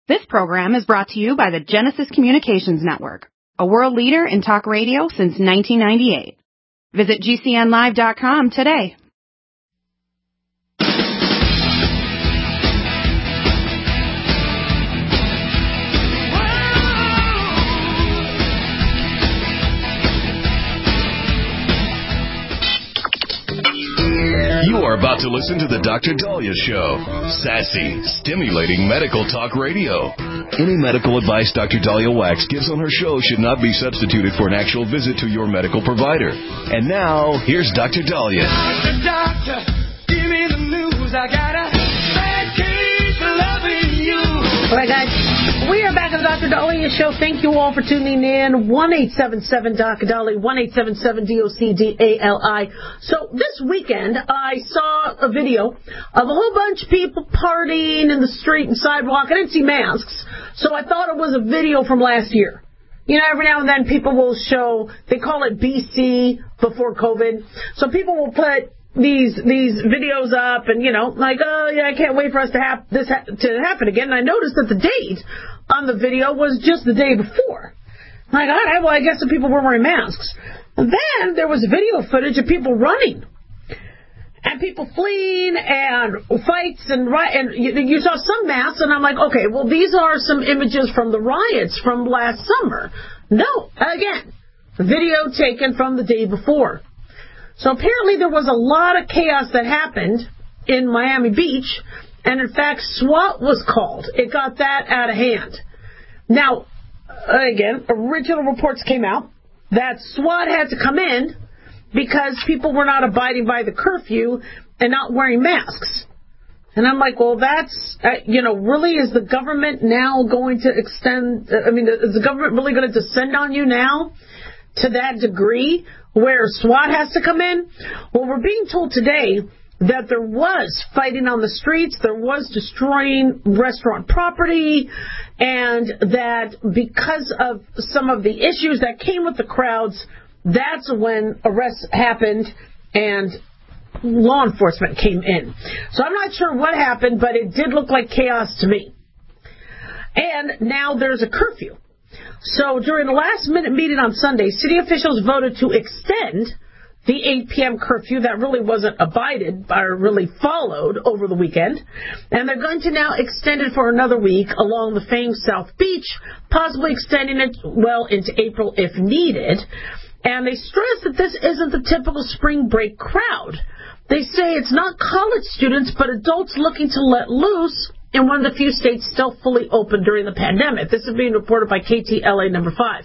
This program is brought to you by the Genesis Communications Network, a world leader in talk radio since 1998. Visit GCNlive.com today. You are about to listen to the Dr. Daliah Show. Sassy, stimulating medical talk radio. Any medical advice Dr. Daliah Wax gives on her show should not be substituted for an actual visit to your medical provider. And now, here's Dr. Daliah. Doctor, give me the news. I got a bad case of loving you. All right, guys. We are back on the Dr. Daliah Show. Thank you all for tuning in. 1-877-Dr. 1-877-DOCDALI. So this weekend, I saw a video of a whole bunch of people partying in the street and sidewalk. I didn't see masks, so I thought it was a video from last year. You know, every now and then people will show, they call it BC, before COVID. So people will put these videos up and, you know, like, oh, yeah, I can't wait for us to have this to happen again. And I noticed that the date on the video was just the day before. I'm like, all right, well, I guess the people were wearing masks. And then there was video footage of people running and people fleeing and fights and you saw some masks, and I'm like, okay, well, these are some images from the riots from last summer. No, again, video taken from the day before. So apparently there was a lot of chaos that happened in Miami Beach, and in fact SWAT was called. It got that out of hand. Now, again, original reports came out that SWAT had to come in because people were not abiding by the curfew and not wearing masks. And I'm like, well, that's, really, is the government now going to extend, is the government really going to descend on you now to that degree where SWAT has to come in? Well, we're being told today that there was fighting on the streets, there was destroying restaurant property, and that because of some of the issues that came with the crowds, that's when arrests happened and law enforcement came in. So I'm not sure what happened, but it did look like chaos to me. And now there's a curfew. So during the last-minute meeting on Sunday, city officials voted to extend the 8 p.m. curfew that really wasn't abided or really followed over the weekend. And they're going to now extend it for another week along the famed South Beach, possibly extending it well into April if needed. And they stress that this isn't the typical spring break crowd. They say it's not college students, but adults looking to let loose in one of the few states still fully open during the pandemic. This is being reported by KTLA number 5.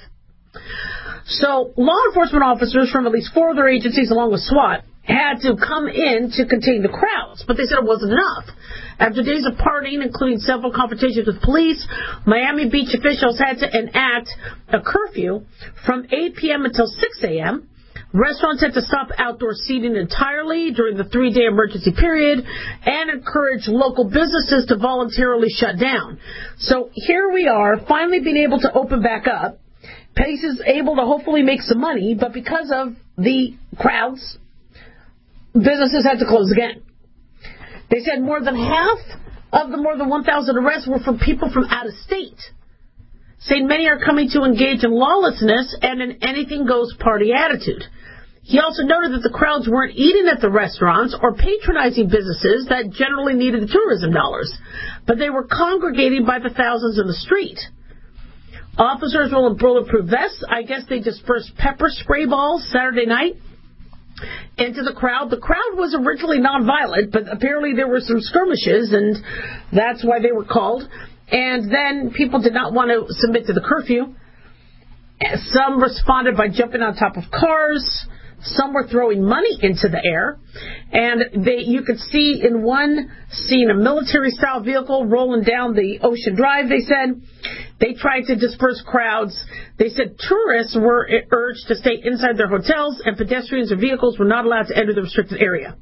So law enforcement officers from at least 4 other agencies, along with SWAT, had to come in to contain the crowds, but they said it wasn't enough. After days of partying, including several confrontations with police, Miami Beach officials had to enact a curfew from 8 p.m. until 6 a.m., Restaurants had to stop outdoor seating entirely during the 3-day emergency period and encourage local businesses to voluntarily shut down. So here we are, finally being able to open back up. Pace is able to hopefully make some money, but because of the crowds, businesses had to close again. They said more than half of the more than 1,000 arrests were from people from out of state, saying many are coming to engage in lawlessness and an anything-goes party attitude. He also noted that the crowds weren't eating at the restaurants or patronizing businesses that generally needed the tourism dollars, but they were congregating by the thousands in the street. Officers were in bulletproof vests. I guess they dispersed pepper spray balls Saturday night into the crowd. The crowd was originally nonviolent, but apparently there were some skirmishes, and that's why they were called. And then people did not want to submit to the curfew. Some responded by jumping on top of cars. Some were throwing money into the air. And you could see in one scene a military-style vehicle rolling down the Ocean Drive, they said. They tried to disperse crowds. They said tourists were urged to stay inside their hotels, and pedestrians or vehicles were not allowed to enter the restricted area.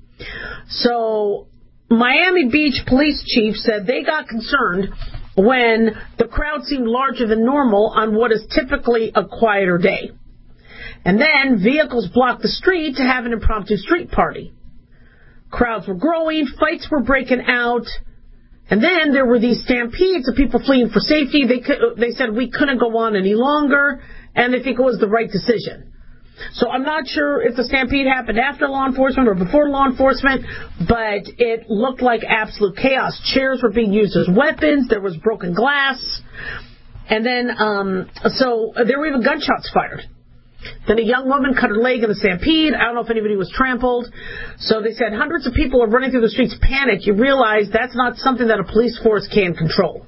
So Miami Beach police chief said they got concerned when the crowd seemed larger than normal on what is typically a quieter day. And then vehicles blocked the street to have an impromptu street party. Crowds were growing, fights were breaking out, And then there were these stampedes of people fleeing for safety. They said we couldn't go on any longer, and they think it was the right decision. So I'm not sure if the stampede happened after law enforcement or before law enforcement, but it looked like absolute chaos. Chairs were being used as weapons. There was broken glass. And then, so there were even gunshots fired. Then a young woman cut her leg in the stampede. I don't know if anybody was trampled. So they said hundreds of people are running through the streets panicked. You realize that's not something that a police force can control.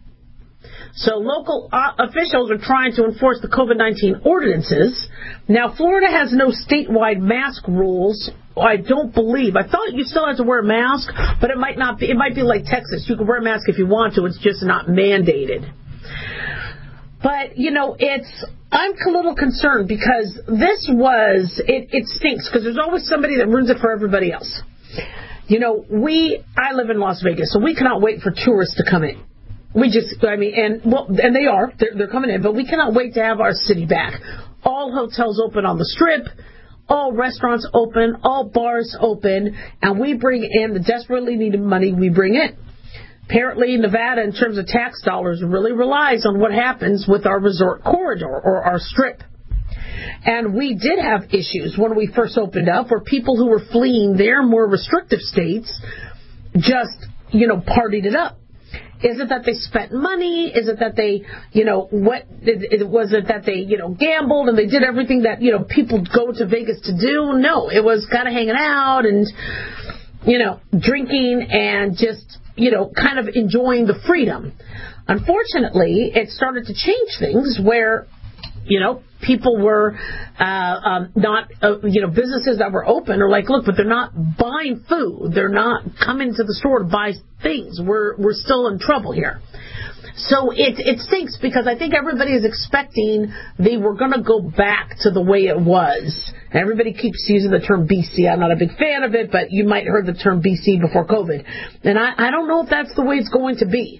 So local officials are trying to enforce the COVID-19 ordinances. Now, Florida has no statewide mask rules. I don't believe. I thought you still had to wear a mask, but it might not be. It might be like Texas. You can wear a mask if you want to. It's just not mandated. But, you know, I'm a little concerned because it stinks because there's always somebody that ruins it for everybody else. You know, I live in Las Vegas, so we cannot wait for tourists to come in. And they are. They're coming in, but we cannot wait to have our city back. All hotels open on the Strip, all restaurants open, all bars open, and we bring in the desperately needed money we bring in. Apparently, Nevada, in terms of tax dollars, really relies on what happens with our resort corridor or our Strip. And we did have issues when we first opened up where people who were fleeing their more restrictive states just, partied it up. Is it that they spent money? Is it that they, was it that they, gambled and they did everything that, people go to Vegas to do? No, it was kind of hanging out and, drinking and just, kind of enjoying the freedom. Unfortunately, it started to change things where, people were not, businesses that were open are like, look, but they're not buying food. They're not coming to the store to buy things. We're still in trouble here. So it stinks because I think everybody is expecting they were going to go back to the way it was. Everybody keeps using the term BC. I'm not a big fan of it, but you might have heard the term BC before COVID. And I don't know if that's the way it's going to be.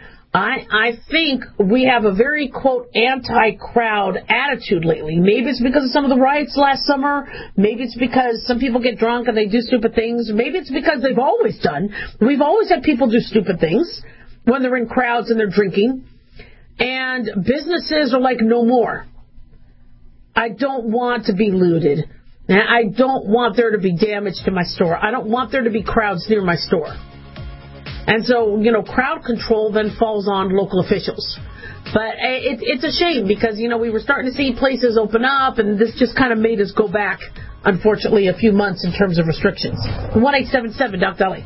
I think we have a very, quote, anti-crowd attitude lately. Maybe it's because of some of the riots last summer. Maybe it's because some people get drunk and they do stupid things. Maybe it's because they've always done. We've always had people do stupid things when they're in crowds and they're drinking. And businesses are like, no more. I don't want to be looted. I don't want there to be damage to my store. I don't want there to be crowds near my store. And so, crowd control then falls on local officials. But it's a shame because, we were starting to see places open up, and this just kind of made us go back, unfortunately, a few months in terms of restrictions. 1-877 Doc Dali.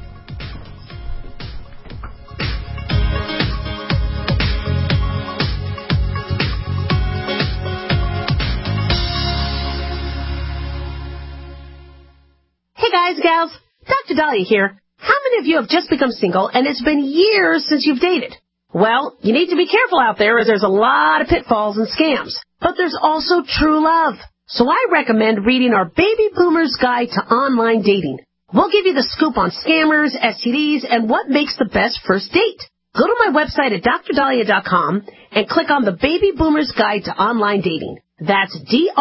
Hey guys, gals, Dr. Dahlia here. How many of you have just become single and it's been years since you've dated? Well, you need to be careful out there as there's a lot of pitfalls and scams. But there's also true love. So I recommend reading our Baby Boomer's Guide to Online Dating. We'll give you the scoop on scammers, STDs, and what makes the best first date. Go to my website at drdahlia.com and click on the Baby Boomer's Guide to Online Dating. That's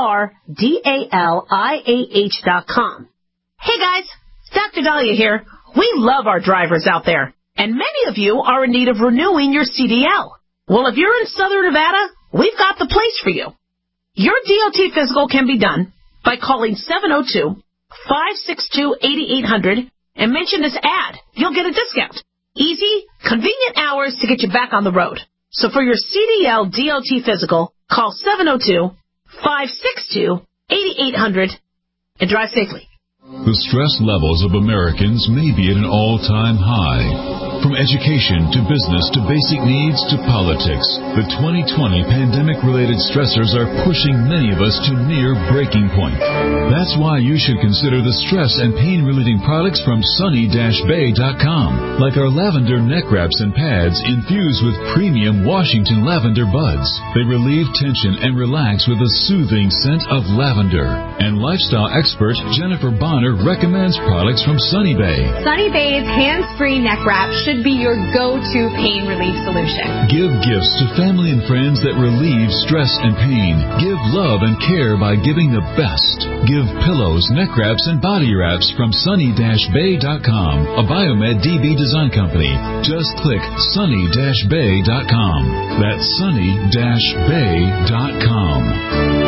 DRDALIAH.com. Hey guys, Dr. Dahlia here. We love our drivers out there, and many of you are in need of renewing your CDL. Well, if you're in Southern Nevada, we've got the place for you. Your DOT physical can be done by calling 702-562-8800 and mention this ad. You'll get a discount. Easy, convenient hours to get you back on the road. So for your CDL DOT physical, call 702-562-8800 and drive safely. The stress levels of Americans may be at an all-time high. From education to business to basic needs to politics, the 2020 pandemic-related stressors are pushing many of us to near breaking point. That's why you should consider the stress and pain-relieving products from sunny-bay.com, like our lavender neck wraps and pads infused with premium Washington lavender buds. They relieve tension and relax with a soothing scent of lavender. And lifestyle expert Jennifer Bonner Hunter recommends products from Sunny Bay. Sunny Bay's hands-free neck wrap should be your go-to pain relief solution. Give gifts to family and friends that relieve stress and pain. Give love and care by giving the best. Give pillows, neck wraps, and body wraps from sunny-bay.com, a Biomed DB design company. Just click sunny-bay.com. That's sunny-bay.com.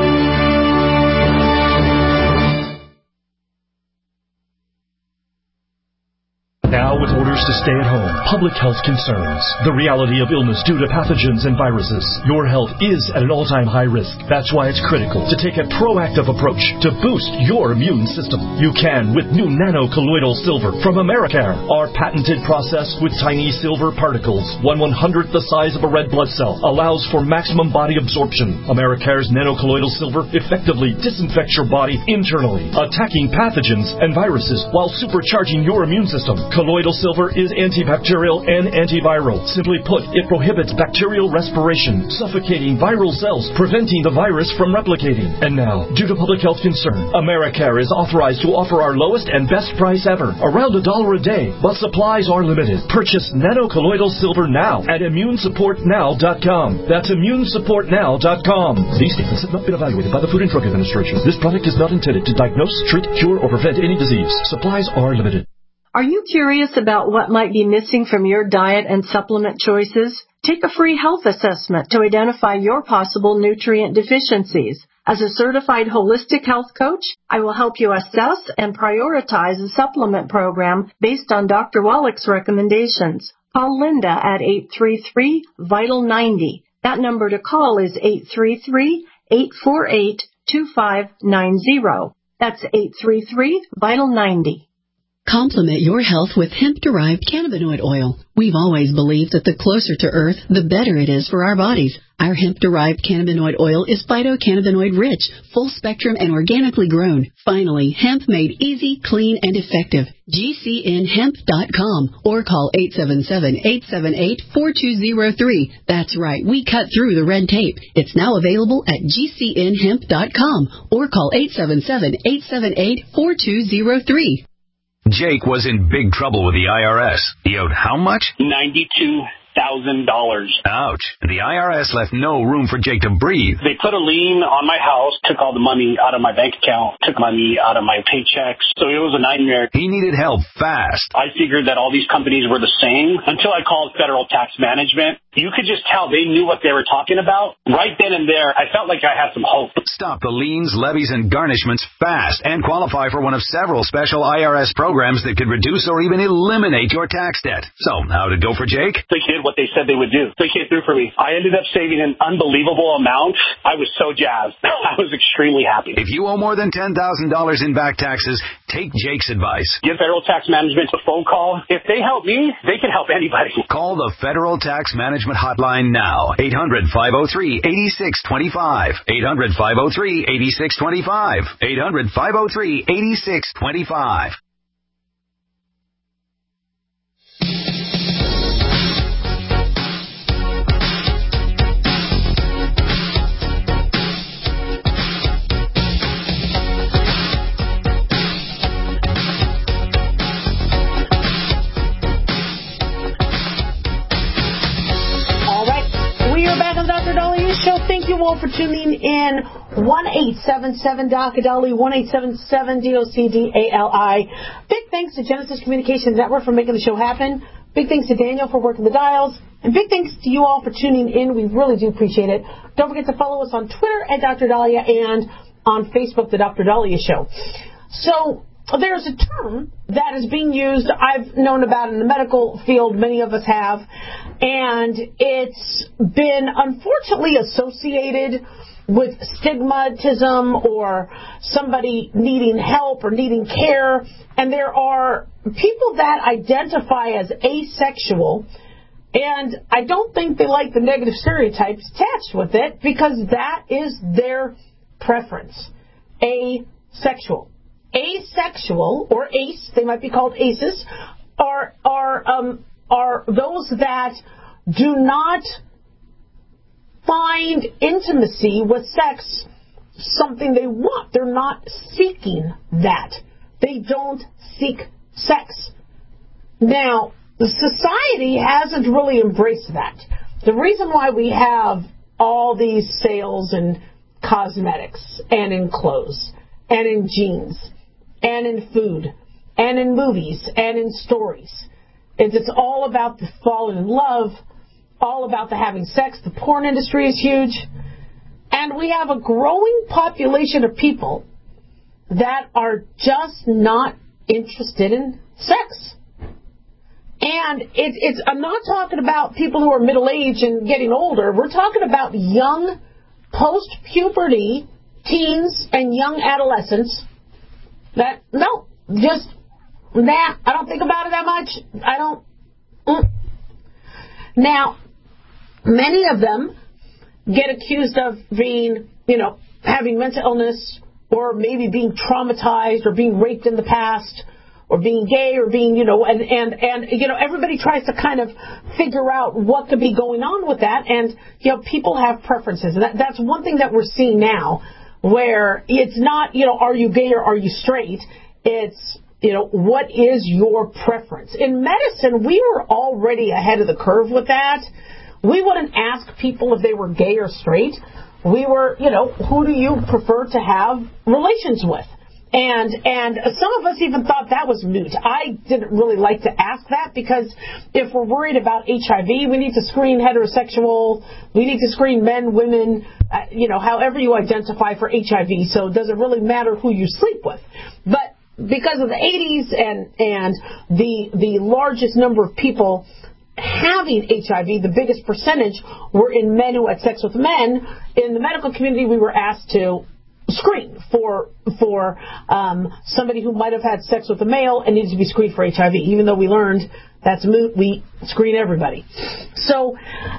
Now with orders to stay at home, public health concerns, the reality of illness due to pathogens and viruses, your health is at an all-time high risk. That's why it's critical to take a proactive approach to boost your immune system. You can with new nano-colloidal silver from Americare. Our patented process with tiny silver particles, 1/100th the size of a red blood cell, allows for maximum body absorption. Americare's nano-colloidal silver effectively disinfects your body internally, attacking pathogens and viruses while supercharging your immune system. Colloidal silver is antibacterial and antiviral. Simply put, it prohibits bacterial respiration, suffocating viral cells, preventing the virus from replicating. And now, due to public health concern, Americare is authorized to offer our lowest and best price ever, around $1 a day, but supplies are limited. Purchase nano-colloidal silver now at immunesupportnow.com. That's immunesupportnow.com. These statements have not been evaluated by the Food and Drug Administration. This product is not intended to diagnose, treat, cure, or prevent any disease. Supplies are limited. Are you curious about what might be missing from your diet and supplement choices? Take a free health assessment to identify your possible nutrient deficiencies. As a certified holistic health coach, I will help you assess and prioritize a supplement program based on Dr. Wallach's recommendations. Call Linda at 833-VITAL-90. That number to call is 833-848-2590. That's 833-VITAL-90. Complement your health with hemp-derived cannabinoid oil. We've always believed that the closer to Earth, the better it is for our bodies. Our hemp-derived cannabinoid oil is phytocannabinoid-rich, full-spectrum, and organically grown. Finally, hemp made easy, clean, and effective. GCNhemp.com or call 877-878-4203. That's right, we cut through the red tape. It's now available at GCNhemp.com or call 877-878-4203. Jake was in big trouble with the IRS. He owed how much? $92,000. Ouch. The IRS left no room for Jake to breathe. They put a lien on my house, took all the money out of my bank account, took money out of my paychecks. So it was a nightmare. He needed help fast. I figured that all these companies were the same until I called Federal Tax Management. You could just tell they knew what they were talking about. Right then and there, I felt like I had some hope. Stop the liens, levies, and garnishments fast and qualify for one of several special IRS programs that could reduce or even eliminate your tax debt. So, how'd it go for Jake? They did what they said they would do. They came through for me. I ended up saving an unbelievable amount. I was so jazzed. I was extremely happy. If you owe more than $10,000 in back taxes, take Jake's advice. Give Federal Tax Management a phone call. If they help me, they can help anybody. Call the Federal Tax Management Hotline now. 800-503-8625. 800-503-8625. 800-503-8625. Show. Thank you all for tuning in. 1-877-DOC-A-DOLLY, 1-877-DOC-DALI. Big thanks to Genesis Communications Network for making the show happen. Big thanks to Daniel for working the dials. And big thanks to you all for tuning in. We really do appreciate it. Don't forget to follow us on Twitter at Dr. Dahlia and on Facebook, The Dr. Dahlia Show. So, there's a term that is being used, I've known about in the medical field, many of us have, and it's been unfortunately associated with stigmatism or somebody needing help or needing care, and there are people that identify as asexual, and I don't think they like the negative stereotypes attached with it because that is their preference, asexual. Asexual, or ace, they might be called aces, are those that do not find intimacy with sex something they want. They're not seeking that. They don't seek sex. Now, the society hasn't really embraced that. The reason why we have all these sales in cosmetics and in clothes and in jeans and in food and in movies and in stories is it's all about the falling in love, all about the having sex. The porn industry is huge. And we have a growing population of people that are just not interested in sex. And I'm not talking about people who are middle-aged and getting older. We're talking about young, post-puberty teens and young adolescents that, no, just, I don't think about it that much. Now, many of them get accused of being, having mental illness or maybe being traumatized or being raped in the past or being gay or being, and everybody tries to kind of figure out what could be going on with that. And, people have preferences. And that's one thing that we're seeing now where it's not, are you gay or are you straight? It's, what is your preference? In medicine, we were already ahead of the curve with that. We wouldn't ask people if they were gay or straight. We were, who do you prefer to have relations with? And some of us even thought that was moot. I didn't really like to ask that because if we're worried about HIV, we need to screen heterosexual, we need to screen men, women, however you identify for HIV. So does it really matter who you sleep with? But because of the 80s and the largest number of people having HIV, the biggest percentage were in men who had sex with men. In the medical community, we were asked to screen for somebody who might have had sex with a male and needs to be screened for HIV. Even though we learned that's moot, we screen everybody. So,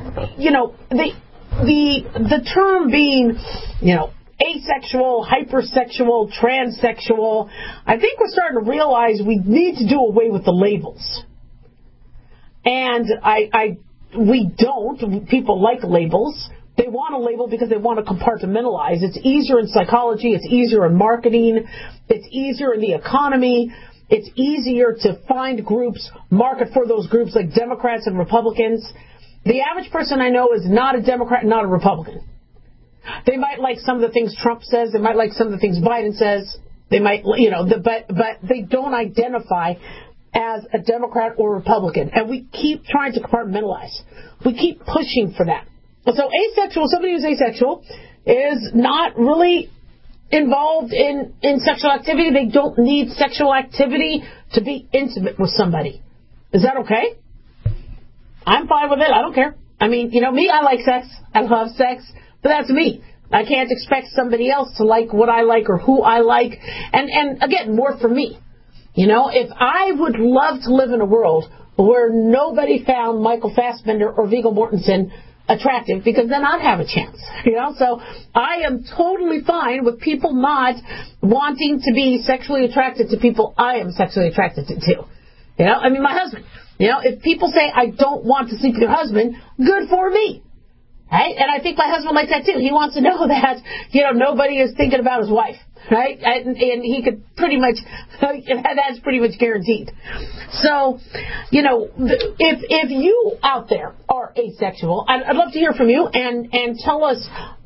the term being, asexual, hypersexual, transsexual, I think we're starting to realize we need to do away with the labels. And we don't. People like labels. They want a label because they want to compartmentalize. It's easier in psychology. It's easier in marketing. It's easier in the economy. It's easier to find groups, market for those groups like Democrats and Republicans. The average person I know is not a Democrat, not a Republican. They might like some of the things Trump says. They might like some of the things Biden says. They might, but they don't identify as a Democrat or Republican. And we keep trying to compartmentalize. We keep pushing for that. So asexual, somebody who's asexual, is not really involved in sexual activity. They don't need sexual activity to be intimate with somebody. Is that okay? I'm fine with it. I don't care. I mean, me, I like sex. I love sex. But that's me. I can't expect somebody else to like what I like or who I like. And again, more for me. If I would love to live in a world where nobody found Michael Fassbender or Viggo Mortensen attractive, because then I'd have a chance. So I am totally fine with people not wanting to be sexually attracted to people I am sexually attracted to. My husband. If people say I don't want to sleep with your husband, good for me. Right? And I think my husband likes that too. He wants to know that, nobody is thinking about his wife. Right? And he could pretty much, that's pretty much guaranteed. So, if you out there are asexual, I'd love to hear from you and tell us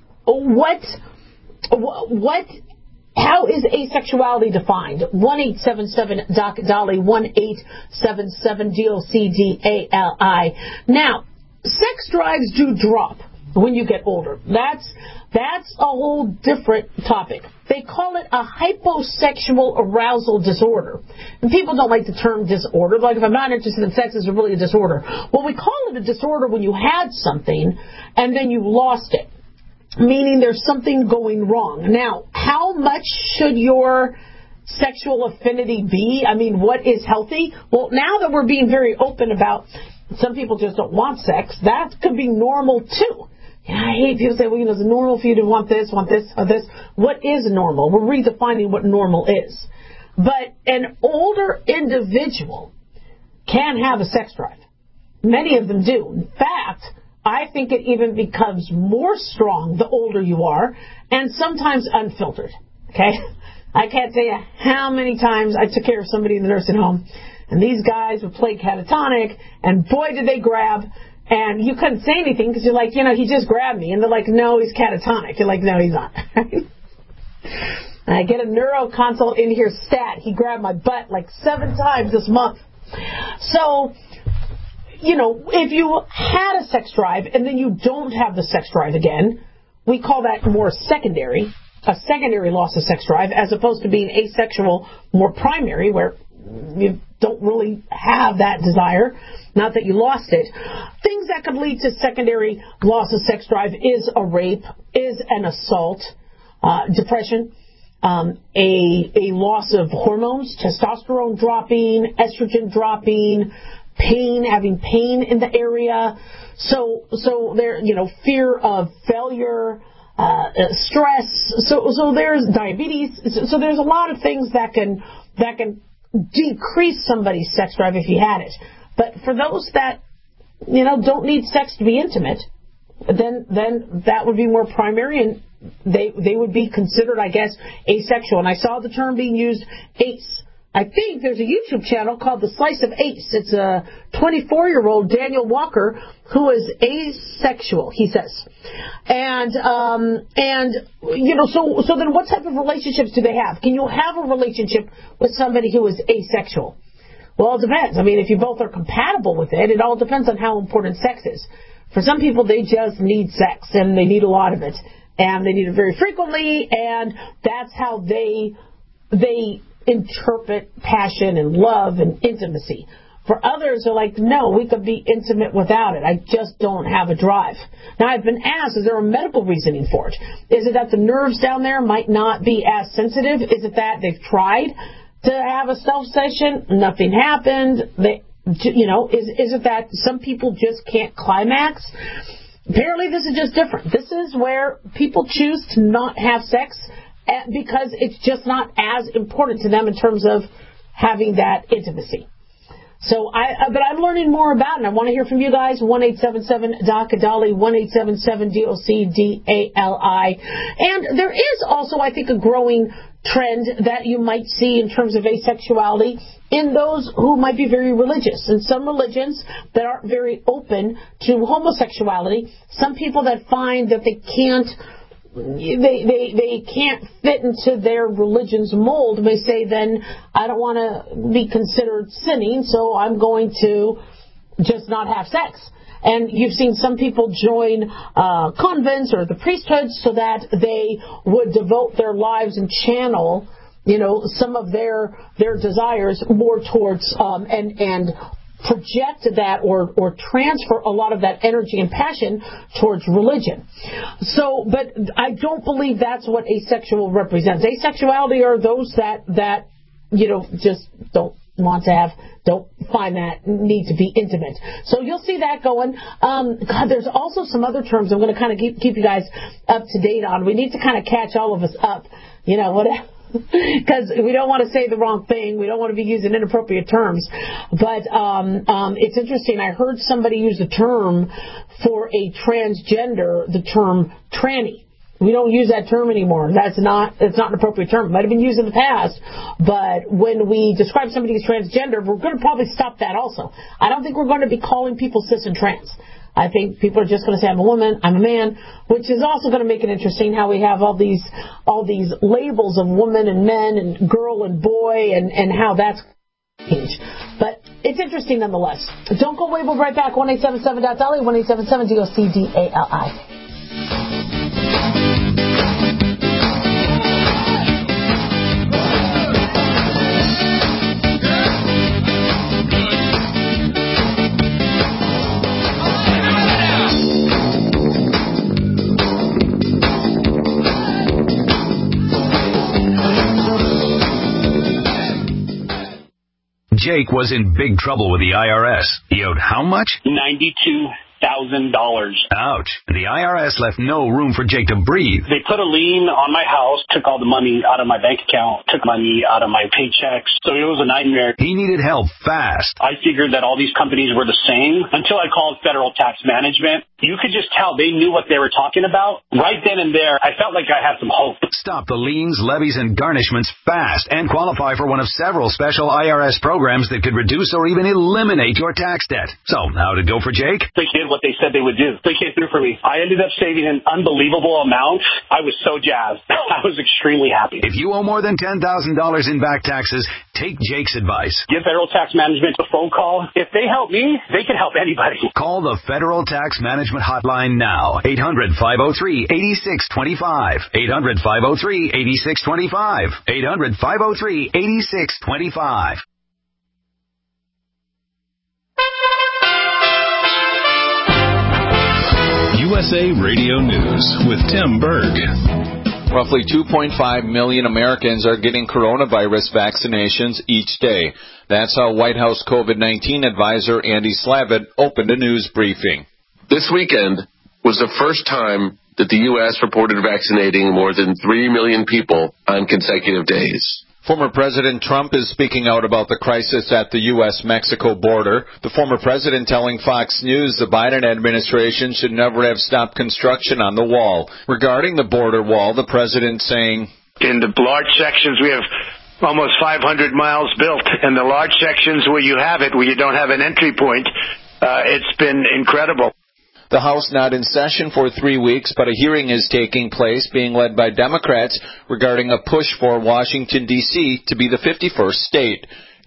how is asexuality defined? 1-877-DOC-DOLLY, 1-877-DOCDALI. Now, sex drives do drop when you get older. That's a whole different topic. They call it a hyposexual arousal disorder. And people don't like the term disorder. Like, if I'm not interested in sex, it's really a disorder. Well, we call it a disorder when you had something and then you lost it, meaning there's something going wrong. Now, how much should your sexual affinity be? I mean, what is healthy? Well, now that we're being very open about some people just don't want sex, that could be normal too. I hate people say, well, it's normal for you to want this, or this. What is normal? We're redefining what normal is. But an older individual can have a sex drive. Many of them do. In fact, I think it even becomes more strong the older you are, and sometimes unfiltered. Okay? I can't tell you how many times I took care of somebody in the nursing home, and these guys would play catatonic, and boy, did they grab. And you couldn't say anything because you're like, he just grabbed me. And they're like, no, he's catatonic. You're like, no, he's not. I get a neuro consult in here stat. He grabbed my butt like 7 times this month. So, if you had a sex drive and then you don't have the sex drive again, we call that more secondary, a secondary loss of sex drive, as opposed to being asexual, more primary, where you don't really have that desire, not that you lost it. Things that could lead to secondary loss of sex drive is a rape, is an assault, depression, a loss of hormones, testosterone dropping, estrogen dropping, pain, having pain in the area. So there, fear of failure, stress. So there's diabetes. So there's a lot of things that can decrease somebody's sex drive if you had it. But for those that, don't need sex to be intimate, then that would be more primary, and they would be considered, I guess, asexual. And I saw the term being used, ace. I think there's a YouTube channel called The Slice of Ace. It's a 24-year-old Daniel Walker who is asexual, he says. And so then what type of relationships do they have? Can you have a relationship with somebody who is asexual? Well, it depends. I mean, if you both are compatible with it, it all depends on how important sex is. For some people, they just need sex, and they need a lot of it, and they need it very frequently, and that's how they interpret passion and love and intimacy. For others, they're like, no, we could be intimate without it. I just don't have a drive. Now, I've been asked, is there a medical reasoning for it? Is it that the nerves down there might not be as sensitive? Is it that they've tried to have a self session, nothing happened? Is it that some people just can't climax? Apparently, this is just different. This is where people choose to not have sex because it's just not as important to them in terms of having that intimacy. So but I'm learning more about it, and I want to hear from you guys. 1-877-DOC-A-DOLLY, 1-877-DOC-DALI. And there is also, I think, a growing trend that you might see in terms of asexuality in those who might be very religious. And some religions that aren't very open to homosexuality, some people that find that they can't fit into their religion's mold may say, then I don't want to be considered sinning, so I'm going to just not have sex. And you've seen some people join convents or the priesthood so that they would devote their lives and channel, some of their desires more towards and project that or transfer a lot of that energy and passion towards religion. So, but I don't believe that's what asexual represents. Asexuality are those that just don't want to have, don't find that need to be intimate. So you'll see that going. There's also some other terms I'm going to kind of keep you guys up to date on. We need to kind of catch all of us up, because we don't want to say the wrong thing. We don't want to be using inappropriate terms. But it's interesting. I heard somebody use a term for a transgender, the term tranny. We don't use that term anymore. It's not an appropriate term. It might have been used in the past, but when we describe somebody as transgender, we're going to probably stop that also. I don't think we're going to be calling people cis and trans. I think people are just going to say, I'm a woman, I'm a man, which is also going to make it interesting how we have all these labels of woman and men and girl and boy and how that's changed. But it's interesting nonetheless. Don't go away. We'll be right back. 1-877-DOC-DOLLY, 1-877-DOC-DALI. Jake was in big trouble with the IRS. He owed how much? $92,000. Ouch. The IRS left no room for Jake to breathe. They put a lien on my house, took all the money out of my bank account, took money out of my paychecks. So it was a nightmare. He needed help fast. I figured that all these companies were the same until I called Federal Tax Management. you could just tell they knew what they were talking about. Right then and there, I felt like I had some hope. Stop the liens, levies, and garnishments fast and qualify for one of several special IRS programs that could reduce or even eliminate your tax debt. So, how did it go for Jake? They did what they said they would do. They came through for me. I ended up saving an unbelievable amount. I was so jazzed. I was extremely happy. If you owe more than $10,000 in back taxes, take Jake's advice. Give Federal Tax Management a phone call. If they help me, they can help anybody. Call the Federal Tax Management hotline now. 800-503-8625. 800-503-8625. 800-503-8625. USA Radio News with Tim Berg. Roughly 2.5 million Americans are getting coronavirus vaccinations each day. That's how White House COVID-19 advisor Andy Slavitt opened a news briefing. This weekend was the first time that the U.S. reported vaccinating more than 3 million people on consecutive days. Former President Trump is speaking out about the crisis at the U.S.-Mexico border. The former president telling Fox News the Biden administration should never have stopped construction on the wall. Regarding the border wall, the president saying, in the large sections, we have almost 500 miles built. In the large sections where you have it, where you don't have an entry point, it's been incredible. The House not in session for 3 weeks, but a hearing is taking place being led by Democrats regarding a push for Washington, D.C. to be the 51st state.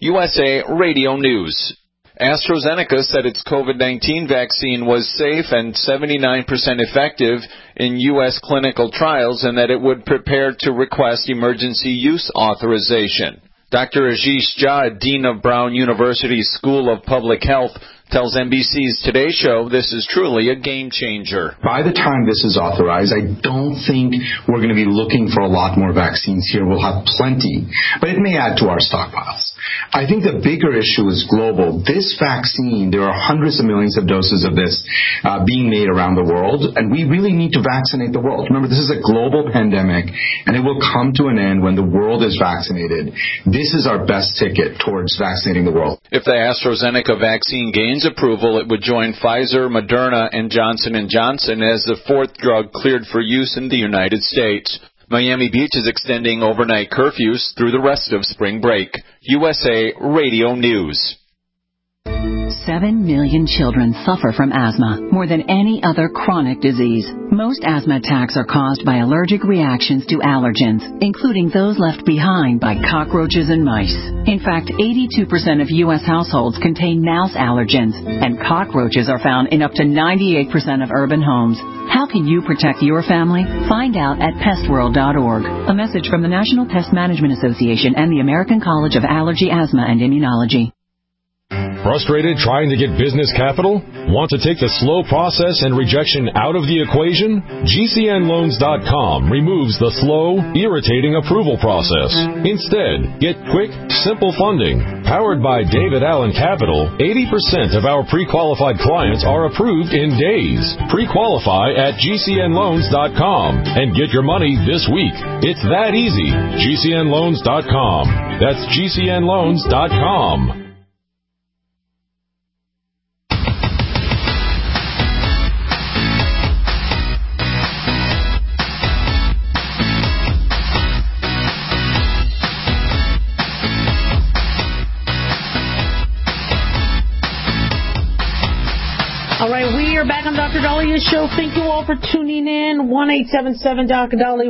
USA Radio News. AstraZeneca said its COVID-19 vaccine was safe and 79% effective in U.S. clinical trials and that it would prepare to request emergency use authorization. Dr. Ashish Jha, Dean of Brown University's School of Public Health, tells NBC's Today Show this is truly a game changer. By the time this is authorized, I don't think we're going to be looking for a lot more vaccines here. We'll have plenty, but it may add to our stockpiles. I think the bigger issue is global. This vaccine, there are hundreds of millions of doses of this being made around the world, and we really need to vaccinate the world. Remember, this is a global pandemic, and it will come to an end when the world is vaccinated. This is our best ticket towards vaccinating the world. If the AstraZeneca vaccine gains approval, it would join Pfizer, Moderna, and Johnson & Johnson as the fourth drug cleared for use in the United States. Miami Beach is extending overnight curfews through the rest of spring break. USA Radio News. 7 million children suffer from asthma, more than any other chronic disease. Most asthma attacks are caused by allergic reactions to allergens, including those left behind by cockroaches and mice. In fact, 82% of U.S. households contain mouse allergens, and cockroaches are found in up to 98% of urban homes. How can you protect your family? Find out at pestworld.org. A message from the National Pest Management Association and the American College of Allergy, Asthma, and Immunology. Frustrated trying to get business capital? Want to take the slow process and rejection out of the equation? GCNloans.com removes the slow, irritating approval process. Instead, get quick, simple funding. Powered by David Allen Capital, 80% of our pre-qualified clients are approved in days. Pre-qualify at GCNloans.com and get your money this week. It's that easy. GCNloans.com. That's GCNloans.com. All right, we are back on Dr. Dalia's show. Thank you all for tuning in. 1-877-Dr. Dali,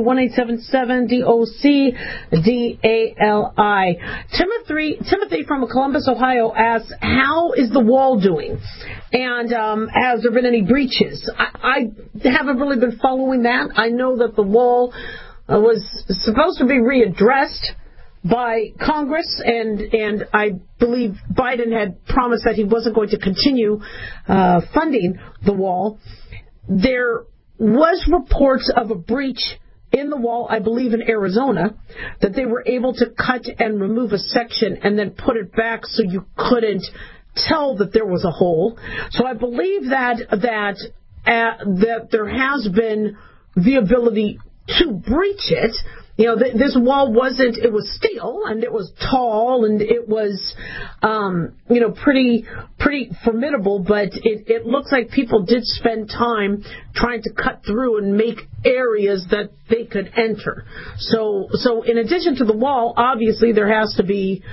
1-877-DOC-DALI. Timothy from Columbus, Ohio asks, how is the wall doing? And has there been any breaches? I haven't really been following that. I know that the wall was supposed to be readdressed by Congress, and I believe Biden had promised that he wasn't going to continue funding the wall. There was reports of a breach in the wall, I believe in Arizona, that they were able to cut and remove a section and then put it back so you couldn't tell that there was a hole. So I believe that there has been the ability to breach it. This wall wasn't, it was steel and it was tall and it was, pretty formidable, but it looks like people did spend time trying to cut through and make areas that they could enter. So in addition to the wall, obviously there has to be,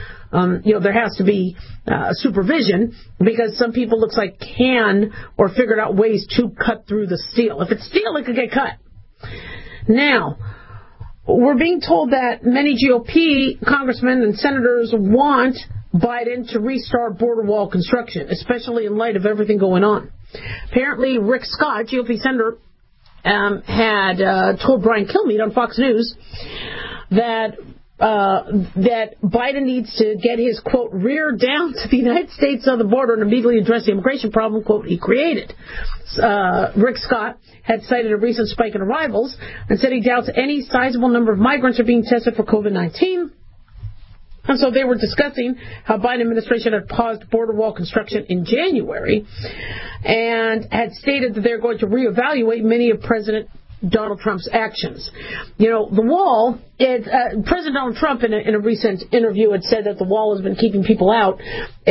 supervision, because some people looks like can or figured out ways to cut through the steel. If it's steel, it could get cut. Now, we're being told that many GOP congressmen and senators want Biden to restart border wall construction, especially in light of everything going on. Apparently, Rick Scott, GOP senator, had told Brian Kilmeade on Fox News that Biden needs to get his, quote, rear down to the United States on the border and immediately address the immigration problem, quote, he created. Rick Scott had cited a recent spike in arrivals and said he doubts any sizable number of migrants are being tested for COVID-19. And so they were discussing how Biden administration had paused border wall construction in January and had stated that they're going to reevaluate many of President Donald Trump's actions. The wall, President Donald Trump in a recent interview had said that the wall has been keeping people out.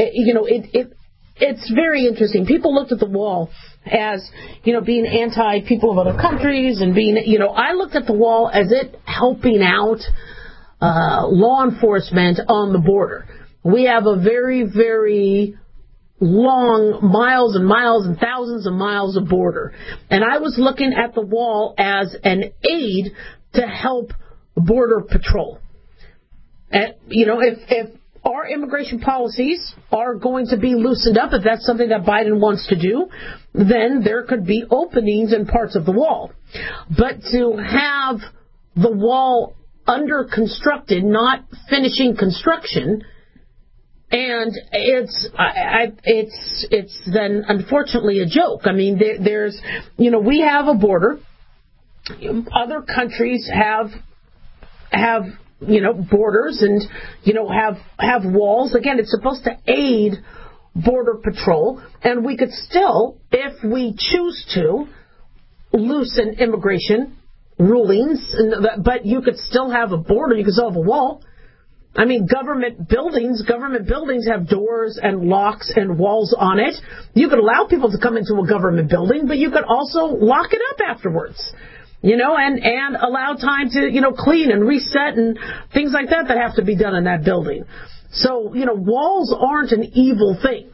It's very interesting. People looked at the wall as, being anti-people of other countries and being, I looked at the wall as it helping out law enforcement on the border. We have a very, very long miles and miles and thousands of miles of border. And I was looking at the wall as an aid to help Border Patrol. And, if our immigration policies are going to be loosened up, if that's something that Biden wants to do, then there could be openings in parts of the wall. But to have the wall under constructed, not finishing construction, and it's then unfortunately a joke. I mean, there's, we have a border. Other countries have borders and, have walls. Again, it's supposed to aid Border Patrol, and we could still, if we choose to, loosen immigration rulings, but you could still have a border. You could still have a wall. I mean, government buildings have doors and locks and walls on it. You could allow people to come into a government building, but you could also lock it up afterwards, and allow time to, clean and reset and things like that have to be done in that building. So, walls aren't an evil thing.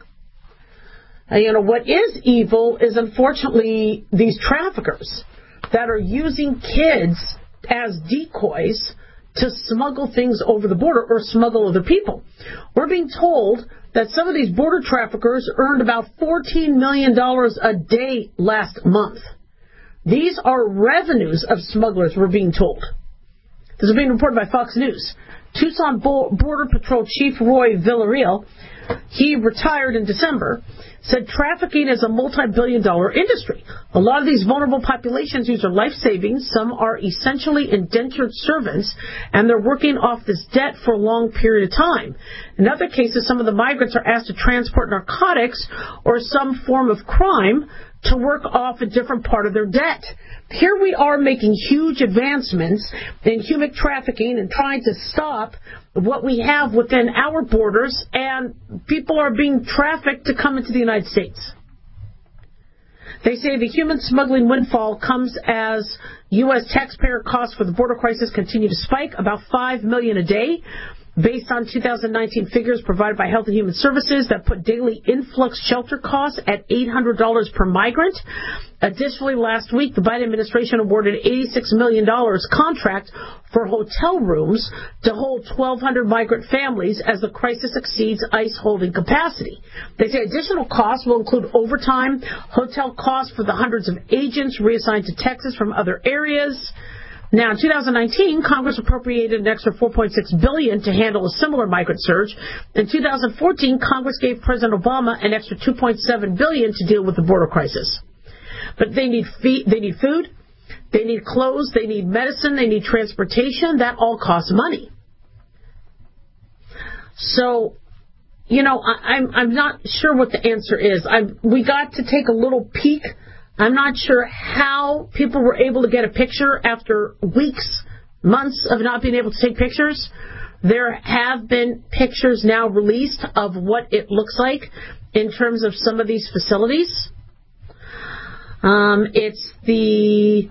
What is evil is, unfortunately, these traffickers that are using kids as decoys to smuggle things over the border or smuggle other people. We're being told that some of these border traffickers earned about $14 million a day last month. These are revenues of smugglers, we're being told. This is being reported by Fox News. Tucson Border Patrol Chief Roy Villarreal, he retired in December, said trafficking is a multi-billion-dollar industry. A lot of these vulnerable populations use their life savings. Some are essentially indentured servants, and they're working off this debt for a long period of time. In other cases, some of the migrants are asked to transport narcotics or some form of crime to work off a different part of their debt. Here we are making huge advancements in human trafficking and trying to stop what we have within our borders, and people are being trafficked to come into the United States. They say the human smuggling windfall comes as U.S. taxpayer costs for the border crisis continue to spike, about $5 million a day. Based on 2019 figures provided by Health and Human Services that put daily influx shelter costs at $800 per migrant. Additionally, last week, the Biden administration awarded $86 million contract for hotel rooms to hold 1,200 migrant families as the crisis exceeds ICE holding capacity. They say additional costs will include overtime, hotel costs for the hundreds of agents reassigned to Texas from other areas. Now, in 2019, Congress appropriated an extra $4.6 billion to handle a similar migrant surge. In 2014, Congress gave President Obama an extra $2.7 billion to deal with the border crisis. But they need food, they need clothes, they need medicine, they need transportation. That all costs money. So, I'm not sure what the answer is. We got to take a little peek. I'm not sure how people were able to get a picture after weeks, months of not being able to take pictures, there have been pictures now released of what it looks like in terms of some of these facilities. It's the...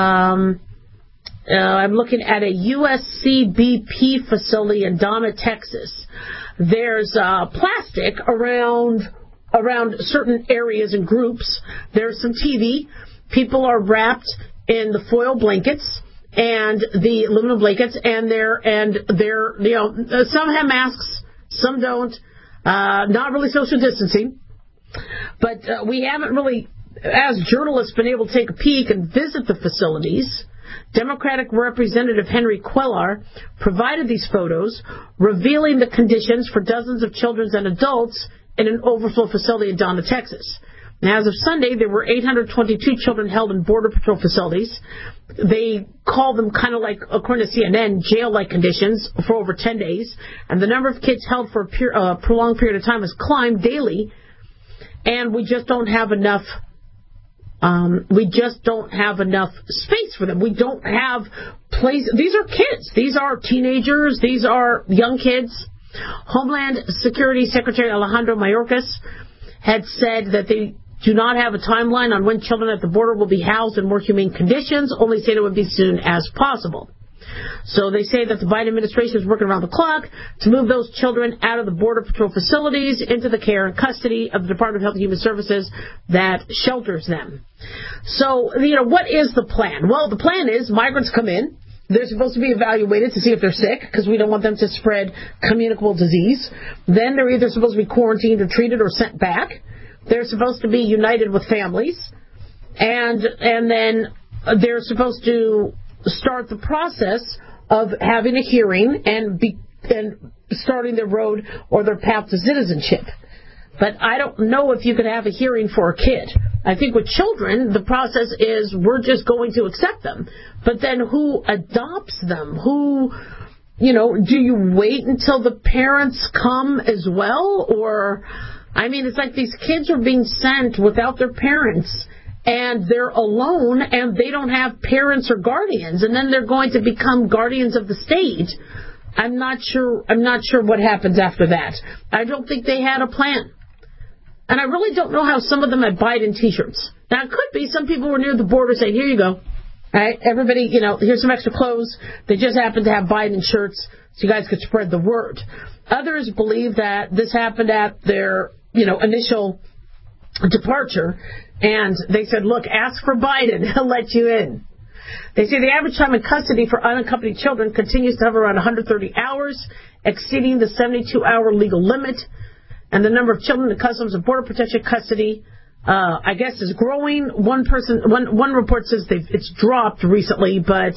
I'm looking at a USC BP facility in Donna, Texas. There's plastic around certain areas and groups. There's some TV. People are wrapped in the foil blankets and the aluminum blankets, and they're some have masks, some don't. Not really social distancing, but we haven't really, as journalists, been able to take a peek and visit the facilities. Democratic Representative Henry Cuellar provided these photos, revealing the conditions for dozens of children and adults in an overflow facility in Donna, Texas. Now, as of Sunday, there were 822 children held in Border Patrol facilities. They call them kind of like, according to CNN, jail-like conditions for over 10 days. And the number of kids held for a prolonged period of time has climbed daily. And we just don't have enough space for them. We don't have place. These are kids. These are teenagers. These are young kids. Homeland Security Secretary Alejandro Mayorkas had said that they do not have a timeline on when children at the border will be housed in more humane conditions, only said it would be soon as possible. So they say that the Biden administration is working around the clock to move those children out of the Border Patrol facilities into the care and custody of the Department of Health and Human Services that shelters them. So, what is the plan? Well, the plan is migrants come in. They're supposed to be evaluated to see if they're sick, because we don't want them to spread communicable disease. Then they're either supposed to be quarantined or treated or sent back. They're supposed to be united with families. And then they're supposed to start the process of having a hearing and starting their road or their path to citizenship. But I don't know if you could have a hearing for a kid. I think with children, the process is we're just going to accept them. But then who adopts them? Do you wait until the parents come as well? Or, it's like these kids are being sent without their parents, and they're alone, and they don't have parents or guardians, and then they're going to become guardians of the state. I'm not sure what happens after that. I don't think they had a plan. And I really don't know how some of them had Biden T-shirts. Now, it could be some people were near the border saying, here you go. All right, everybody, here's some extra clothes. They just happen to have Biden shirts so you guys could spread the word. Others believe that this happened at their, initial departure. And they said, look, ask for Biden. He'll let you in. They say the average time in custody for unaccompanied children continues to hover around 130 hours, exceeding the 72-hour legal limit. And the number of children in Customs and Border Protection custody, I guess, is growing. One report says it's dropped recently, but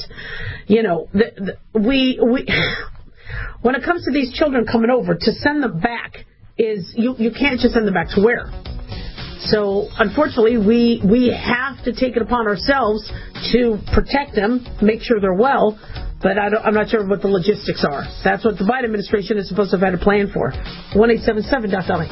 we when it comes to these children coming over, to send them back is you can't just send them back to where. So unfortunately, we have to take it upon ourselves to protect them, make sure they're well. But I'm not sure what the logistics are. That's what the Biden administration is supposed to have had a plan for. 1-877-DOC-LA.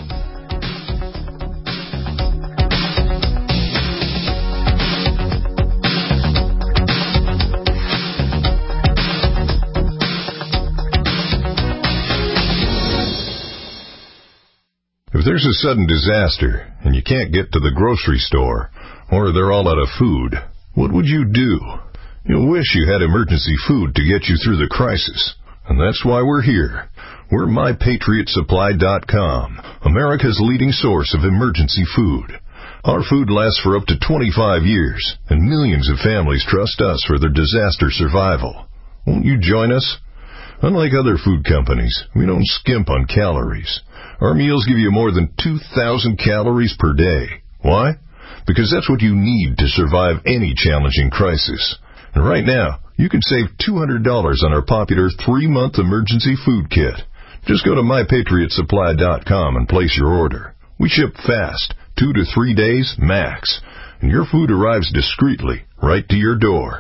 If there's a sudden disaster and you can't get to the grocery store, or they're all out of food, what would you do? You'll wish you had emergency food to get you through the crisis. And that's why we're here. We're MyPatriotSupply.com, America's leading source of emergency food. Our food lasts for up to 25 years, and millions of families trust us for their disaster survival. Won't you join us? Unlike other food companies, we don't skimp on calories. Our meals give you more than 2,000 calories per day. Why? Because that's what you need to survive any challenging crisis. And right now, you can save $200 on our popular 3-month emergency food kit. Just go to MyPatriotSupply.com and place your order. We ship fast, 2 to 3 days max, and your food arrives discreetly right to your door.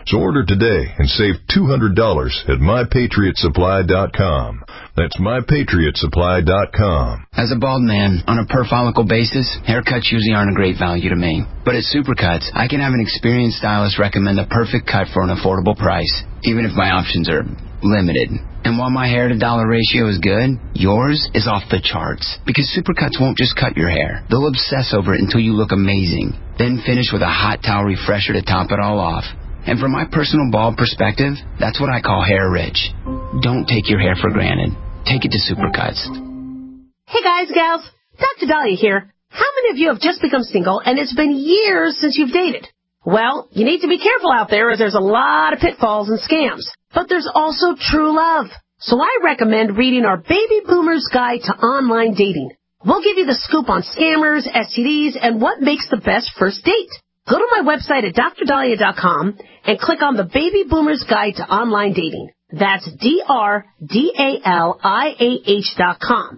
So order today and save $200 at MyPatriotSupply.com. That's MyPatriotSupply.com. As a bald man, on a per follicle basis, haircuts usually aren't a great value to me. But at Supercuts, I can have an experienced stylist recommend the perfect cut for an affordable price, even if my options are limited. And while my hair to dollar ratio is good, yours is off the charts. Because Supercuts won't just cut your hair. They'll obsess over it until you look amazing. Then finish with a hot towel refresher to top it all off. And from my personal bald perspective, that's what I call hair rich. Don't take your hair for granted. Take it to Supercuts. Hey guys, gals, Dr. Dahlia here. How many of you have just become single and it's been years since you've dated? Well, you need to be careful out there as there's a lot of pitfalls and scams. But there's also true love. So I recommend reading our Baby Boomer's Guide to Online Dating. We'll give you the scoop on scammers, STDs, and what makes the best first date. Go to my website at drdahlia.com and click on the Baby Boomer's Guide to Online Dating. That's DRDALIAH.com.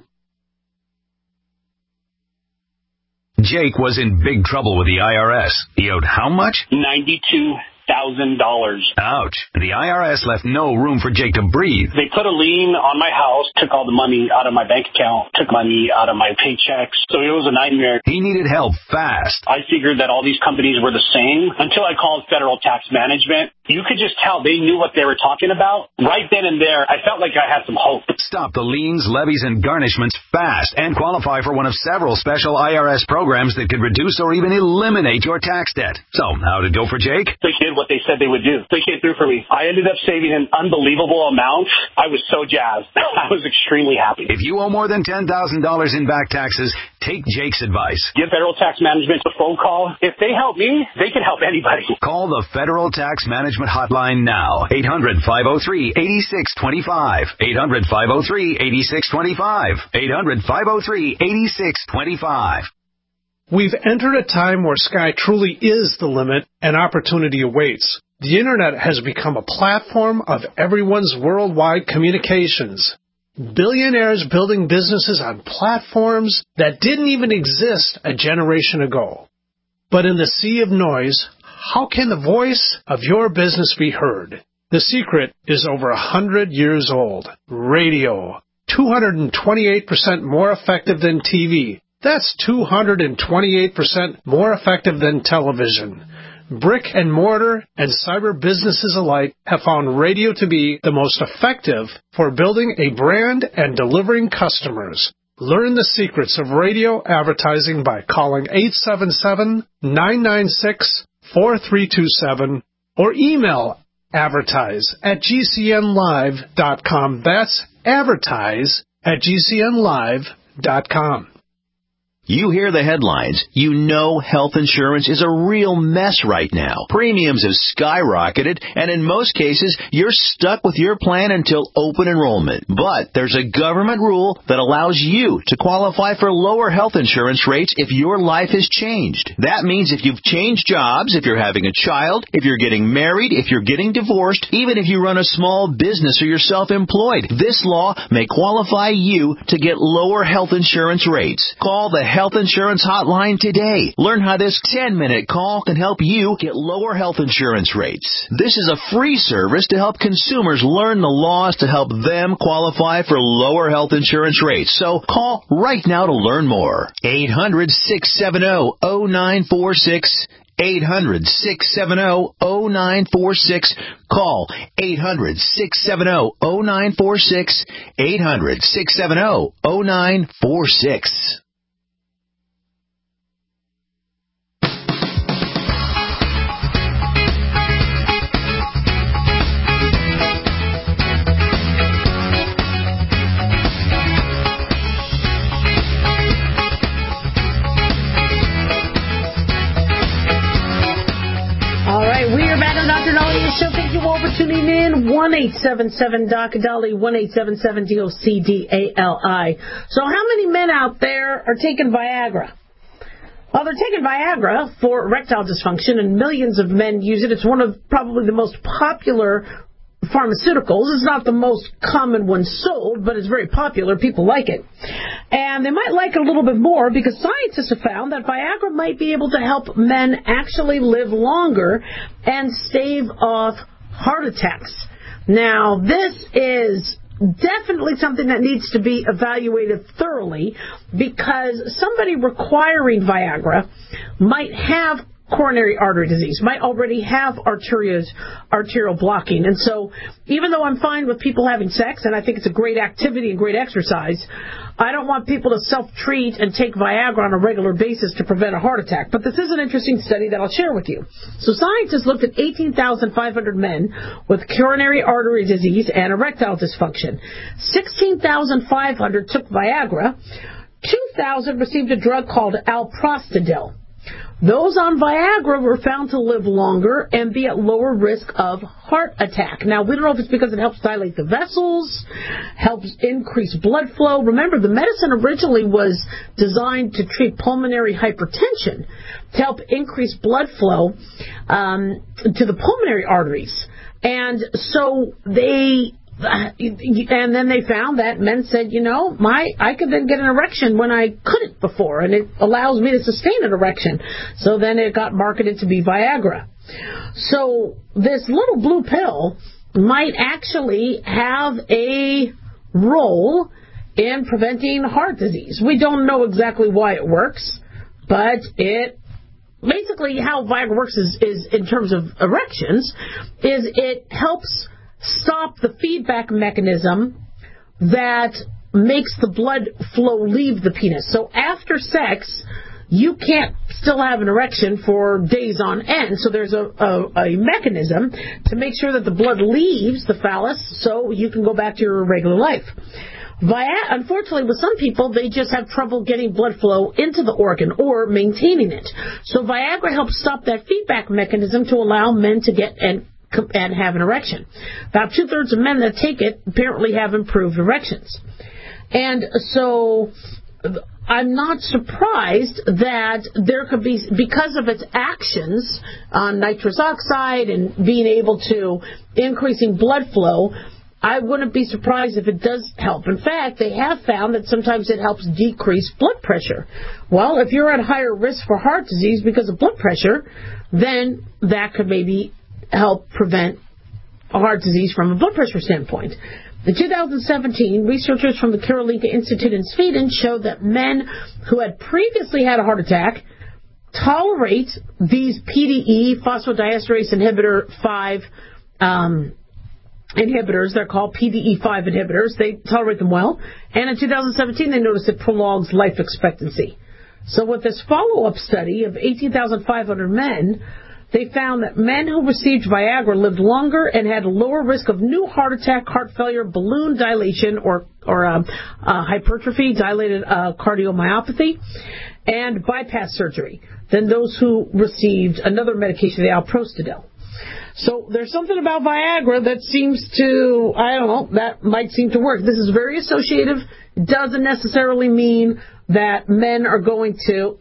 Jake was in big trouble with the IRS. He owed how much? $92,000. Ouch. The IRS left no room for Jake to breathe. They put a lien on my house, took all the money out of my bank account, took money out of my paychecks. So it was a nightmare. He needed help fast. I figured that all these companies were the same until I called Federal Tax Management. You could just tell they knew what they were talking about. Right then and there, I felt like I had some hope. Stop the liens, levies, and garnishments fast and qualify for one of several special IRS programs that could reduce or even eliminate your tax debt. So, how did it go for Jake? They did what they said they would do. They came through for me. I ended up saving an unbelievable amount. I was so jazzed. I was extremely happy. If you owe more than $10,000 in back taxes, take Jake's advice. Give Federal Tax Management a phone call. If they help me, they can help anybody. Call the Federal Tax Management Hotline now. 800-503-8625. 800-503-8625. 800-503-8625. We've entered a time where sky truly is the limit and opportunity awaits. The Internet has become a platform of everyone's worldwide communications. Billionaires building businesses on platforms that didn't even exist a generation ago. But in the sea of noise, how can the voice of your business be heard? The secret is over 100 years old. Radio. 228% more effective than TV. That's 228% more effective than television. Brick and mortar and cyber businesses alike have found radio to be the most effective for building a brand and delivering customers. Learn the secrets of radio advertising by calling 877-996-4327 or email advertise@gcnlive.com. That's advertise@gcnlive.com. You hear the headlines. You know health insurance is a real mess right now. Premiums have skyrocketed, and in most cases, you're stuck with your plan until open enrollment. But there's a government rule that allows you to qualify for lower health insurance rates if your life has changed. That means if you've changed jobs, if you're having a child, if you're getting married, if you're getting divorced, even if you run a small business or you're self-employed, this law may qualify you to get lower health insurance rates. Call the Health Insurance Hotline today. Learn how this 10-minute call can help you get lower health insurance rates. This is a free service to help consumers learn the laws to help them qualify for lower health insurance rates. So call right now to learn more. 800-670-0946. 800-670-0946. Call 800-670-0946. 800-670-0946. We are back on Dr. Dahlia Show. Thank you all for tuning in. 1-877-DOC-DALI, 1-877-DOC-DALI. So how many men out there are taking Viagra? Well, they're taking Viagra for erectile dysfunction, and millions of men use it. It's one of probably the most popular pharmaceuticals. It's not the most common one sold, but it's very popular. People like it. And they might like it a little bit more because scientists have found that Viagra might be able to help men actually live longer and stave off heart attacks. Now, this is definitely something that needs to be evaluated thoroughly because somebody requiring Viagra might have coronary artery disease, might already have arterial blocking. And so even though I'm fine with people having sex, and I think it's a great activity and great exercise, I don't want people to self-treat and take Viagra on a regular basis to prevent a heart attack. But this is an interesting study that I'll share with you. So scientists looked at 18,500 men with coronary artery disease and erectile dysfunction. 16,500 took Viagra. 2,000 received a drug called alprostadil. Those on Viagra were found to live longer and be at lower risk of heart attack. Now, we don't know if it's because it helps dilate the vessels, helps increase blood flow. Remember, the medicine originally was designed to treat pulmonary hypertension, to help increase blood flow to the pulmonary arteries. And so and then they found that men said, I could then get an erection when I couldn't before, and it allows me to sustain an erection. So then it got marketed to be Viagra. So this little blue pill might actually have a role in preventing heart disease. We don't know exactly why it works, but basically how Viagra works is in terms of erections, is it helps stop the feedback mechanism that makes the blood flow leave the penis. So after sex, you can't still have an erection for days on end. So there's a mechanism to make sure that the blood leaves the phallus so you can go back to your regular life. Unfortunately, with some people, they just have trouble getting blood flow into the organ or maintaining it. So Viagra helps stop that feedback mechanism to allow men to get and have an erection. About 2/3 of men that take it apparently have improved erections. And so I'm not surprised that there could be, because of its actions on nitrous oxide and being able to increasing blood flow, I wouldn't be surprised if it does help. In fact, they have found that sometimes it helps decrease blood pressure. Well, if you're at higher risk for heart disease because of blood pressure, then that could maybe help prevent heart disease from a blood pressure standpoint. In 2017, researchers from the Karolinska Institute in Sweden showed that men who had previously had a heart attack tolerate these PDE, phosphodiesterase inhibitor 5 inhibitors. They're called PDE5 inhibitors. They tolerate them well. And in 2017, they noticed it prolongs life expectancy. So with this follow-up study of 18,500 men, they found that men who received Viagra lived longer and had a lower risk of new heart attack, heart failure, balloon dilation, or hypertrophy, dilated cardiomyopathy, and bypass surgery than those who received another medication, the alprostadil. So there's something about Viagra that seems to, that might seem to work. This is very associative. It doesn't necessarily mean that men are going to,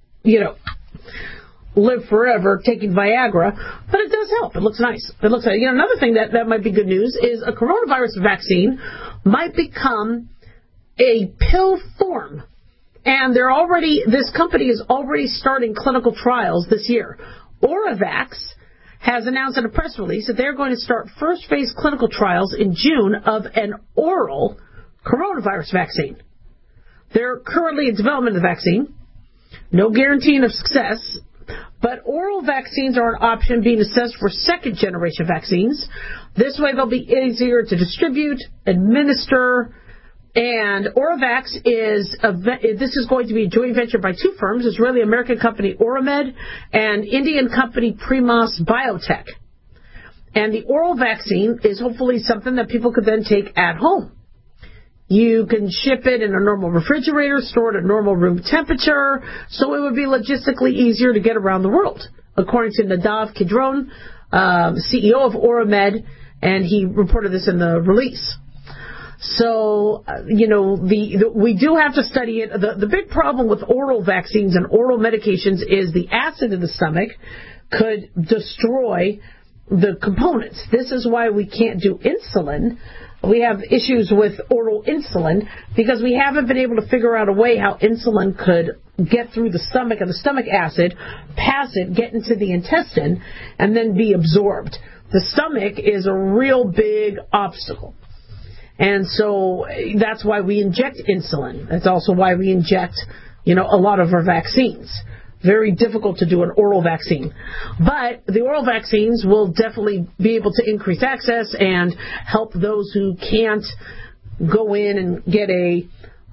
live forever taking Viagra, but it does help. It looks nice. Another thing that might be good news is a coronavirus vaccine might become a pill form. And this company is already starting clinical trials this year. Oravax has announced in a press release that they're going to start first phase clinical trials in June of an oral coronavirus vaccine. They're currently in development of the vaccine. No guaranteeing of success. But oral vaccines are an option being assessed for second-generation vaccines. This way they'll be easier to distribute, administer, and Oravax this is going to be a joint venture by two firms, Israeli-American company Oramed and Indian company Primas Biotech. And the oral vaccine is hopefully something that people could then take at home. You can ship it in a normal refrigerator, store it at normal room temperature, so it would be logistically easier to get around the world, according to Nadav Kidron, CEO of Oramed, and he reported this in the release. So, we do have to study it. The big problem with oral vaccines and oral medications is the acid in the stomach could destroy the components. This is why we can't do insulin. We have issues with oral insulin because we haven't been able to figure out a way how insulin could get through the stomach and the stomach acid, pass it, get into the intestine, and then be absorbed. The stomach is a real big obstacle. And so that's why we inject insulin. That's also why we inject, a lot of our vaccines. Very difficult to do an oral vaccine. But the oral vaccines will definitely be able to increase access and help those who can't go in and get a,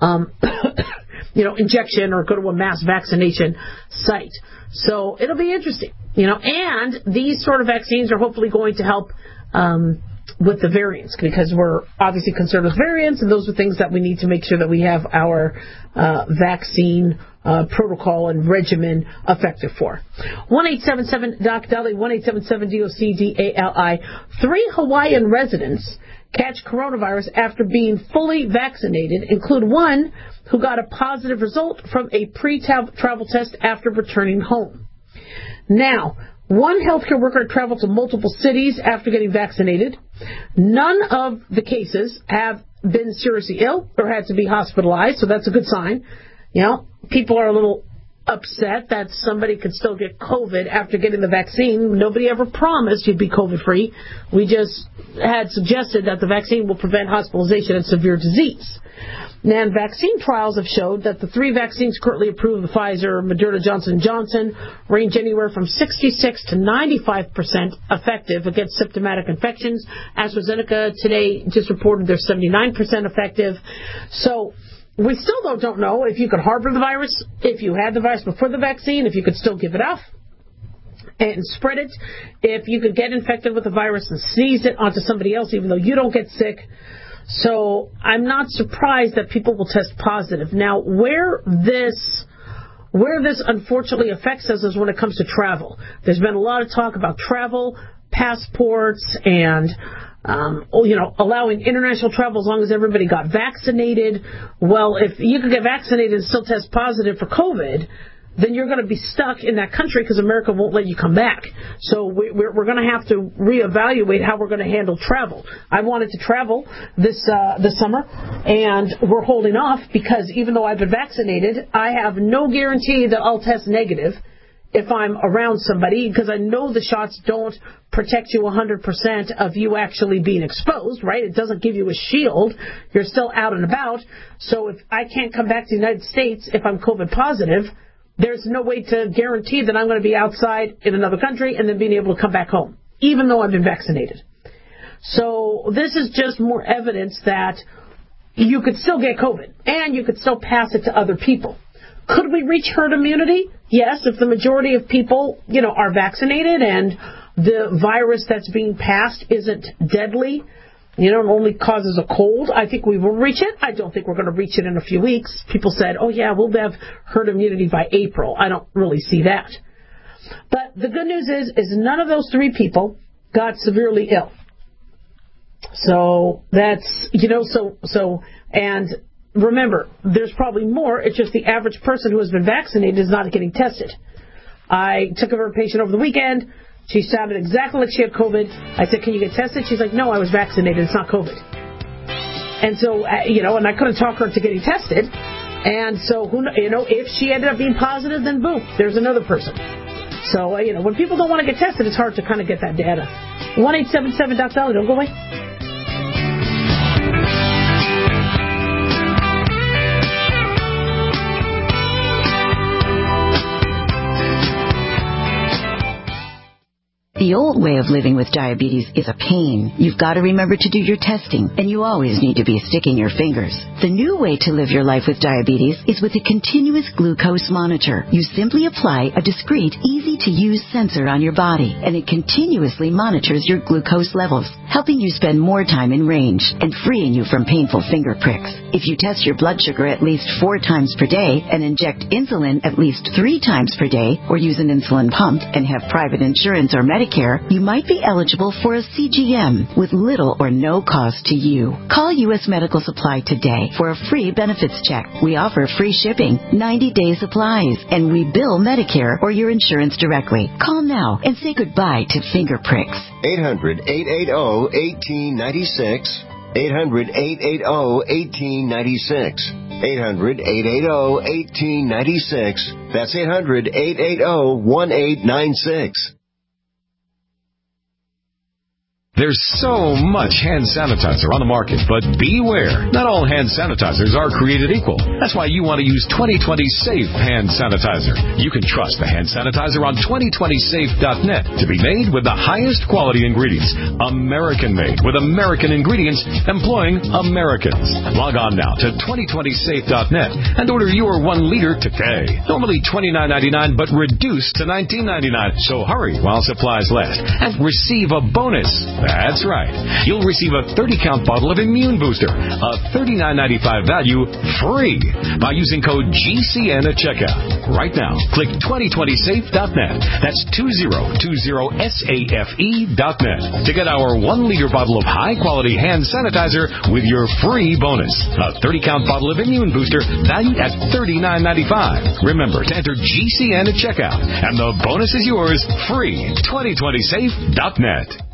injection or go to a mass vaccination site. So it'll be interesting, and these sort of vaccines are hopefully going to help, with the variants, because we're obviously concerned with variants, and those are things that we need to make sure that we have our vaccine protocol and regimen effective for. 1-877-DOC-DALI, 1-877-DOC-DALI. 3 Hawaiian residents catch coronavirus after being fully vaccinated, include one who got a positive result from a pre-travel test after returning home. Now, one healthcare worker traveled to multiple cities after getting vaccinated. None of the cases have been seriously ill or had to be hospitalized, so that's a good sign. People are a little upset that somebody could still get COVID after getting the vaccine. Nobody ever promised you'd be COVID-free. We just had suggested that the vaccine will prevent hospitalization and severe disease. And vaccine trials have showed that the 3 vaccines currently approved, the Pfizer, Moderna, Johnson & Johnson, range anywhere from 66 to 95% effective against symptomatic infections. AstraZeneca today just reported they're 79% effective. So we still don't know if you could harbor the virus, if you had the virus before the vaccine, if you could still give it off and spread it, if you could get infected with the virus and sneeze it onto somebody else even though you don't get sick. So I'm not surprised that people will test positive. Now, where this unfortunately affects us is when it comes to travel. There's been a lot of talk about travel, passports, and allowing international travel as long as everybody got vaccinated. Well, if you could get vaccinated and still test positive for COVID, then you're going to be stuck in that country because America won't let you come back. So we're going to have to reevaluate how we're going to handle travel. I wanted to travel this summer, and we're holding off because even though I've been vaccinated, I have no guarantee that I'll test negative if I'm around somebody, because I know the shots don't protect you 100% of you actually being exposed, right? It doesn't give you a shield. You're still out and about. So if I can't come back to the United States if I'm COVID positive, there's no way to guarantee that I'm going to be outside in another country and then being able to come back home, even though I've been vaccinated. So this is just more evidence that you could still get COVID and you could still pass it to other people. Could we reach herd immunity? Yes, if the majority of people, are vaccinated and the virus that's being passed isn't deadly, it only causes a cold, I think we will reach it. I don't think we're going to reach it in a few weeks. People said, we'll have herd immunity by April. I don't really see that. But the good news is none of those 3 people got severely ill. So that's, and remember, there's probably more. It's just the average person who has been vaccinated is not getting tested. I took care of a patient over the weekend. She sounded exactly like she had COVID. I said, can you get tested? She's like, no, I was vaccinated. It's not COVID. And so, and I couldn't talk her into getting tested. And so, if she ended up being positive, then boom, there's another person. So, when people don't want to get tested, it's hard to kind of get that data. 1-877-DOC-DALI. Don't go away. The old way of living with diabetes is a pain. You've got to remember to do your testing, and you always need to be sticking your fingers. The new way to live your life with diabetes is with a continuous glucose monitor. You simply apply a discreet, easy-to-use sensor on your body, and it continuously monitors your glucose levels, helping you spend more time in range and freeing you from painful finger pricks. If you test your blood sugar at least 4 times per day and inject insulin at least 3 times per day, or use an insulin pump and have private insurance or Medicare, Medicare, you might be eligible for a CGM with little or no cost to you. Call U.S. Medical Supply today for a free benefits check. We offer free shipping, 90-day supplies, and we bill Medicare or your insurance directly. Call now and say goodbye to finger pricks. 800-880-1896. 800-880-1896. 800-880-1896. That's 800-880-1896. There's so much hand sanitizer on the market, but beware. Not all hand sanitizers are created equal. That's why you want to use 2020 Safe Hand Sanitizer. You can trust the hand sanitizer on 2020safe.net to be made with the highest quality ingredients. American-made with American ingredients employing Americans. Log on now to 2020safe.net and order your 1 liter today. Normally $29.99, but reduced to $19.99. So hurry while supplies last and receive a bonus. That's right. You'll receive a 30-count bottle of Immune Booster, a $39.95 value, free by using code GCN at checkout. Right now, click 2020safe.net. That's 2020safe.net to get our 1-liter bottle of high-quality hand sanitizer with your free bonus. A 30-count bottle of Immune Booster valued at $39.95. Remember to enter GCN at checkout, and the bonus is yours free. 2020safe.net.